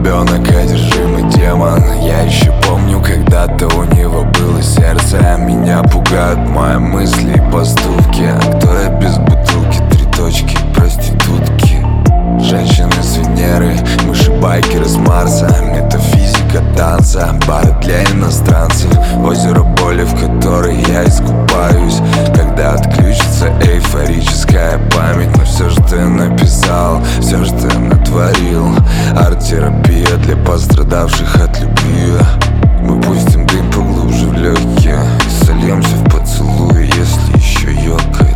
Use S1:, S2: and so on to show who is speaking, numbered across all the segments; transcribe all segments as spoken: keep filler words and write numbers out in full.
S1: ребенок, одержимый демон. Я еще помню, когда-то у него было сердце. Меня пугают мои мысли и поступки. А кто я без бутылки? Три точки, проститутки. Женщины с Венеры, мыши-байкеры с Марса. Метафизика танца, бары для иностранцев. Озеро боли, в которой я искупаюсь, когда отключится эйфорическая память. Но все, что я написал, все, что я натворил, арт-терапия для пострадавших от любви. Мы пустим дым поглубже в легкие и сольемся в поцелуи, если еще ёкает.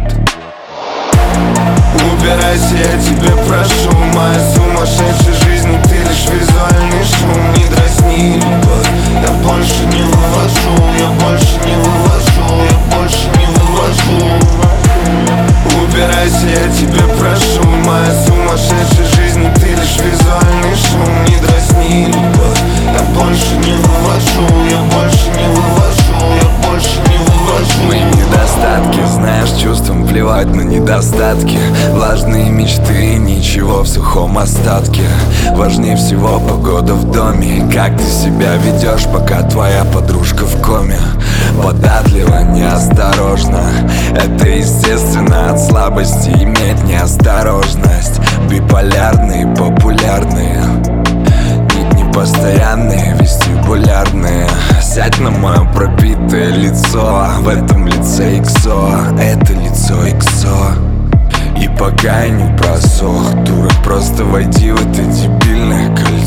S1: Убирайся, я тебя прошу, моя сумасшедшая жизнь, ты лишь визуальный шум. Не дразни, любовь, я больше не вывожу, я больше не вывожу, я больше не вывожу. Убирайся, я тебя прошу, моя сумасшедшая жизнь, ты лишь визуальный шум. Не дразни, любовь, я больше не вывожу, я больше не вывожу, я больше не вывожу. Мои недостатки, знаешь, чувством плевать на недостатки. Влажные мечты, ничего в сухом остатке. Важнее всего погода в доме. Как ты себя ведешь, пока твоя подружка в коме. Податливо, неосторожно. Это естественно от слабости иметь неосторожность. Биполярные, популярные, не, не постоянные, вестибулярные. Сядь на мое пропитое лицо, в этом лице иксо, это лицо иксо. И пока я не просох, дура, просто войди в это дебильное кольцо.